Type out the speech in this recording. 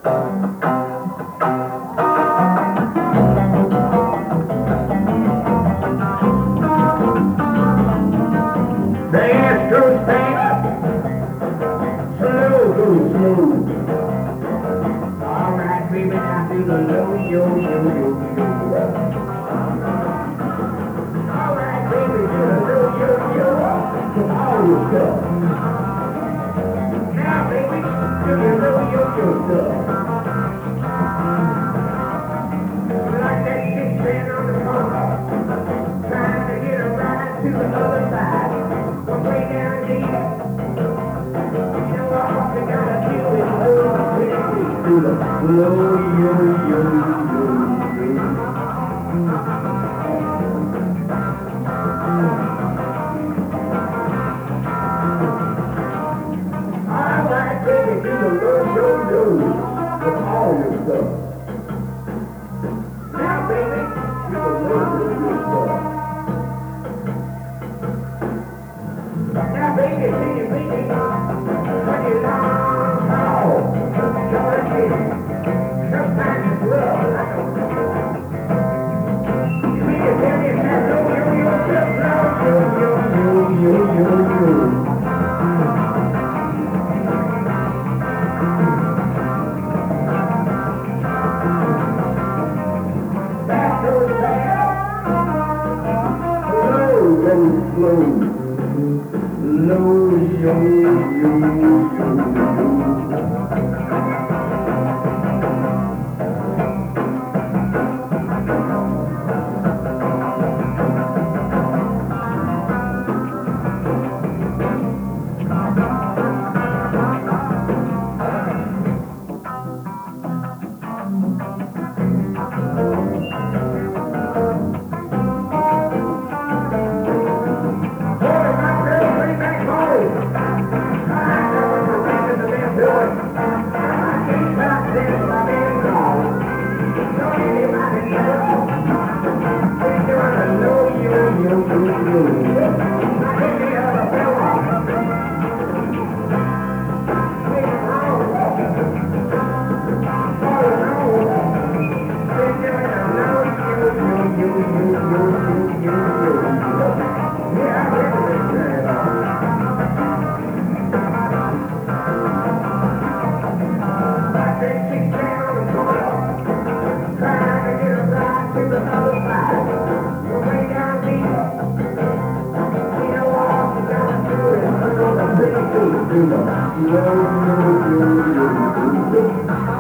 The Astros pass, slow, smooth. All right, baby, now do the low, yo. All right, baby, do the low, yo. With all your stuff. Now, baby, do your low, yo stuff. Like that 6 man on the corner, trying to get a ride to the other side. Way down deep. You know what we gotta do is do the low, yo. All right, baby, do the low, yo. With all your stuff. Now, baby, do the low, yo stuff. Now, baby, when you long haul, Georgie, sometimes it's rough. You mean to tell me that yo. That goes down, slow. Low, yo. Yo.